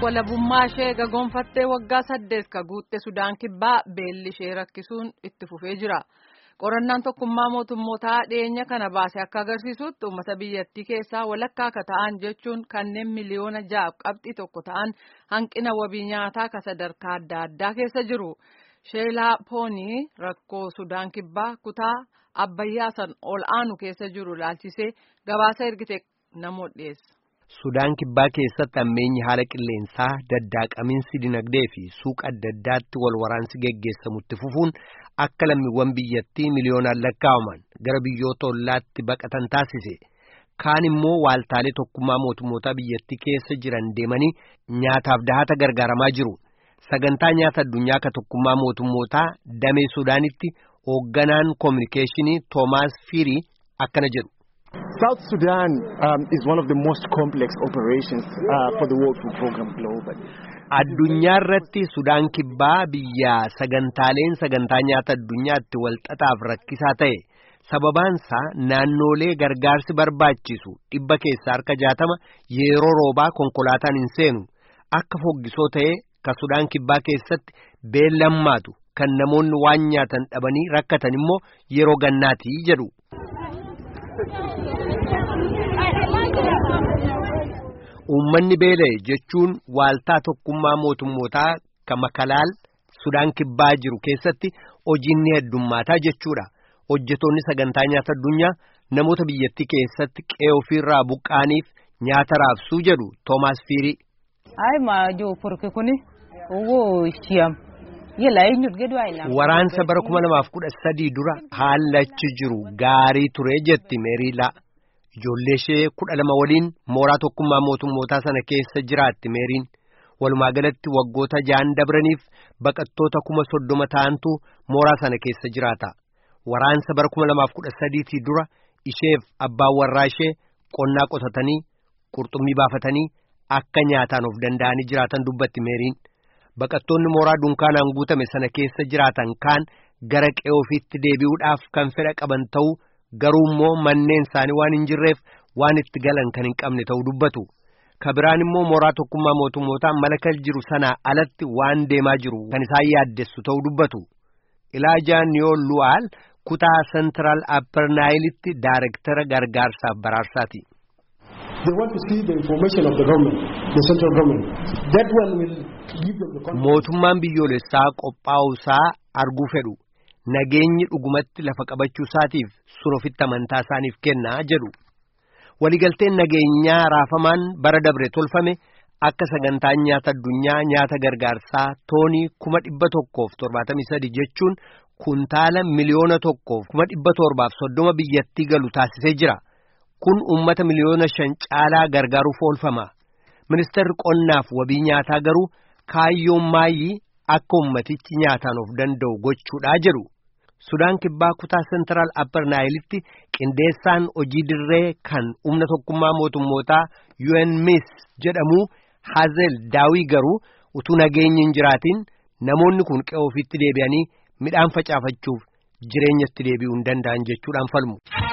walabummaa ishee gagoonfattee waggaa 8 ka guutte Sudaan kibbaa beelli ishee rakkisuun itti fufee jira. Qorannaan tokkummaa mootummootaa dhiyeenya kana baase akka agarsiisutti uummata biyyattii keessaa walakkaa ka ta'an jechuun kanneen miliyoona 6.1 ta'an hanqina wabii nyaataa ka sadarkaa adda addaa keessa jiru. Sheelaa Poonii rakkoo Sudaan kibbaa kutaa Abbayyaa san ol aanu keessa jiru laalchisee gabaasa ergite namoota dhiyeessa. Sudaan kibbaa keessatti ammeenyi haala qilleensaa daddaaqamiinsi dinagdee fi suuqa adda addaatti wal waraansi geggeessamutti fufuun akka lammiiwwan biyyattii miliyoonaan lakkaa'aman gara biyyoota ollaatti baqatan taasise. Kaan immoo waaltaalee tokkummaa mootummootaa biyyattii keessa jiran deemanii nyaataaf dahata gargaaramaa jiru. Sagantaa nyaata addunyaa ka tokkummaa mootummootaa damee Sudaanitti hoogganaan koominikeeshinii Toomaas Fiirii akkana jedhu. South Sudan is one of the most complex operations for the World Food Programme globally. Addunyaa irratti Sudaan kibbaa biyya sagantaaleen sagantaa nyaata addunyaatti walxaxaaf rakkisaa ta'e. Sababaansaa naannolee gargaarsi barbaachisu 100 keessaa harka 60 yeroo roobaa konkolaataan hin seenu. Akka foggisoo ta'e ka Sudaan kibbaa keessatti beellammaatu kan namoonni waan nyaatan dhabanii rakkatan immoo yeroo gannaati jedhu. Uummanni beela'e jechuun waaltaa tokkummaa mootummootaa ka Makalaal Sudaan kibbaa jiru keessatti hojiin ni heddummaataa jechuudha. Hojjetoonni sagantaa nyaata addunyaa namoota biyyattii keessatti qe'ee ofiirraa buqqaaniif nyaata raabsuu jedhu Toomaas Fiirii. Waraansa bara 2013 dura haallachi jiru gaarii ture jetti Meeriilaa. Ijoollee ishee 12 waliin mooraa tokkummaa mootummootaa sana keessa jiraatti Meeriin. Walumaa galatti waggoota 6 dabraniif baqattoota 30,000 ta'antu mooraa sana keessa jiraata. Waraansa bara 2013 dura isheef abbaan warraa ishee qonnaa qotatanii qurxummii baafatanii akka nyaataan of danda'anii jiraatan dubbatti Meeriin. Baqattoonni mooraa dunkaanaan guutame sana keessa jiraatan kaan gara qe'ee ofiitti deebi'uudhaaf kan fedha qaban ta'uu garuu immoo manneen isaanii waan hin jirreef waan itti galan kan hin qabne ta'uu dubbatu. Kabiraan immoo mooraa tokkummaa mootummootaa malakal jiru sanaa alatti waan deemaa jiru kan isaan yaaddessu ta'uu dubbatu. Ilaajaa Niyoo Lu'aal kutaa Central Upper Nile'tti Daayirektara gargaarsaaf baraarsaati. They want to see the information of the government, the central government. That one will give them the confidence. Mootummaan biyyoolessaa qophaa'uusaa arguu fedhu. Nageenyi dhugumatti lafa qabachuu isaatiif sun ofitti amantaa isaaniif kennaa jedhu. Waliigalteen nageenyaa raafamaan bara dabre tolfame akka sagantaan nyaata addunyaa nyaata gargaarsaa toonii 173 jechuun kuntaala miliyoona 1,730 biyyattii galu taasisee jira. Kun uummata miliyoona 5 caalaa gargaaruuf oolfama. Ministeerri qonnaaf wabii nyaataa garuu kaayyoon maayii akka ummatichi nyaataan of danda'u gochuudhaa jedhu. Sudaan kibbaa kutaa Central Upper Nile'tti qindeessaan hojii dirree kan humna tokkummaa mootummootaa UNMISS jedhamu Hazel Daawii garuu utuu nageenyi hin jiraatin namoonni kun qe'ee ofiitti deebi'anii midhaan facaafachuuf jireenyatti deebi'uu hin danda'an jechuudhaan falmu.